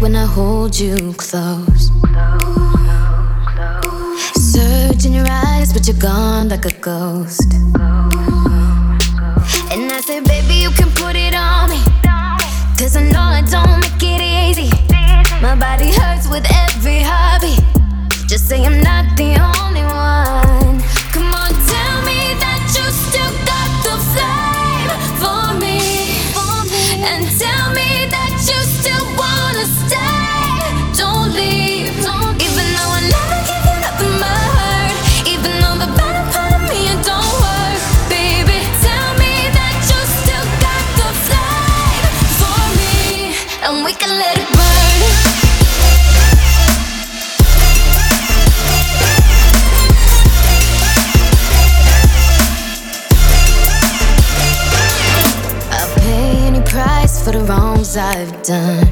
when I hold you close. Search in your eyes, but you're gone like a ghost. And I say, baby, you can put it on me, 'cause I know I don't make it easy. My body hurts with every heartbeat. Just say I'm not the only one. Come on, tell me that you still got the flame for me. And tell me that you still wanna stay. Don't leave, even though I never give you nothing but hurt. Even though the better part of me it don't work. Baby, tell me that you still got the flame for me, and we can let it burn. Price for the wrongs I've done.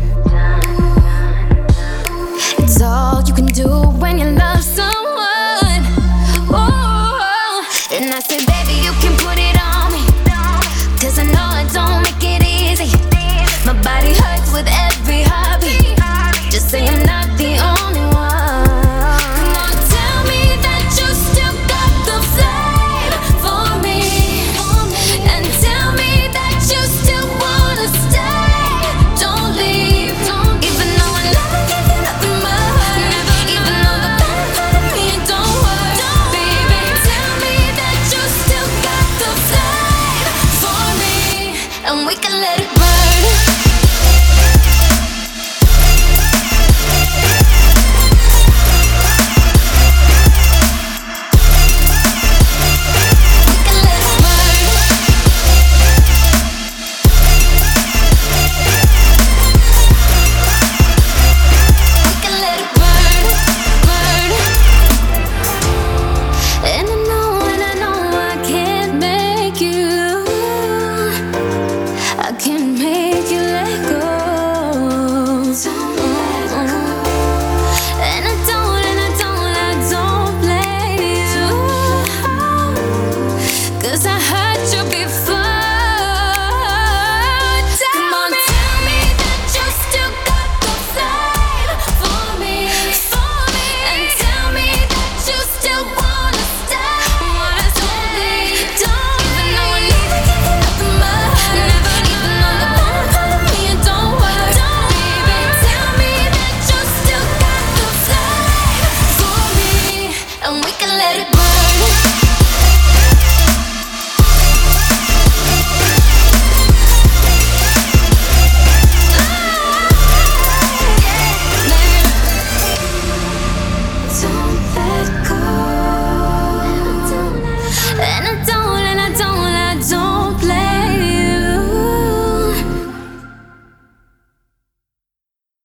It's all you can do when you love someone. Oh, and I say, baby, you can put it on me, 'cause I know I don't make it easy. My body hurts with every heartbeat. Just say I'm not the only one. Come on, tell me that you still got the flame for me. And tell me that you still wanna stay. Don't leave, even though I never give you nothing but hurt. Even though the better part of me it don't work. Baby, tell me that you still got the flame for me, and we can let it